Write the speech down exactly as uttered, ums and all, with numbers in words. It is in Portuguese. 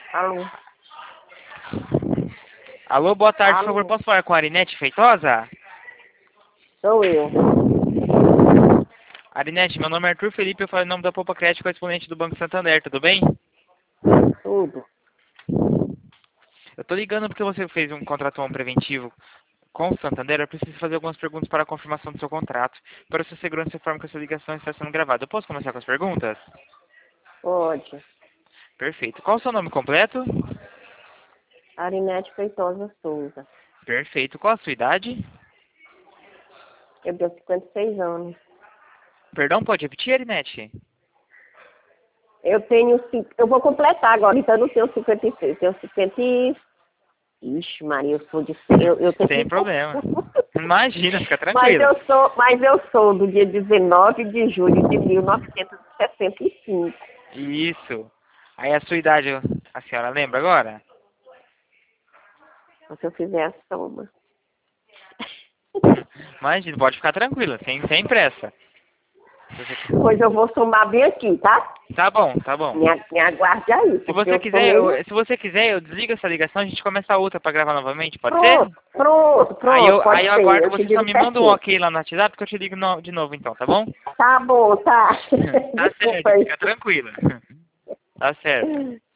Alô? Alô, boa tarde, por Alô? favor, posso falar com a Arinete Feitosa? Sou eu. Arinete, meu nome é Arthur Felipe, eu falo em nome da Poupa Crédito, correspondente do Banco Santander, tudo bem? Tudo. Eu tô ligando porque você fez um contrato preventivo com o Santander, eu preciso fazer algumas perguntas para a confirmação do seu contrato. Para a sua segurança, informo que a sua ligação está sendo gravada. Eu posso começar com as perguntas? Pode. Perfeito. Qual o seu nome completo? Arinete Feitosa Souza. Perfeito. Qual a sua idade? Eu tenho cinquenta e seis anos. Perdão, pode repetir, Arinete? Eu tenho... cin- Eu vou completar agora, então eu não tenho cinquenta e seis. Tenho cinquenta e... Ixi, Maria, eu sou de... Eu, eu tenho... Sem problema. Imagina, fica Mas tranquila. eu sou, mas eu sou do dia dezenove de julho de mil novecentos e sessenta e cinco. Isso. Aí a sua idade, a senhora lembra agora? Se eu fizer a soma. Imagina, pode ficar tranquila, sem, sem pressa. Se você- Pois eu vou somar bem aqui, tá? Tá bom, tá bom. Me, a- me aguarde aí. Se porque você eu quiser, somei... eu, se você quiser, eu desligo essa ligação, a gente começa a outra pra gravar novamente, pode ser? Pronto, pronto, Aí pronto, eu, pode aí eu ser. aguardo, Eu te você só digo me manda um certinho. ok lá no WhatsApp que eu te ligo no- de novo então, tá bom? Tá bom, tá. Tá Desculpa certo, aí. fica tranquila. Tá certo.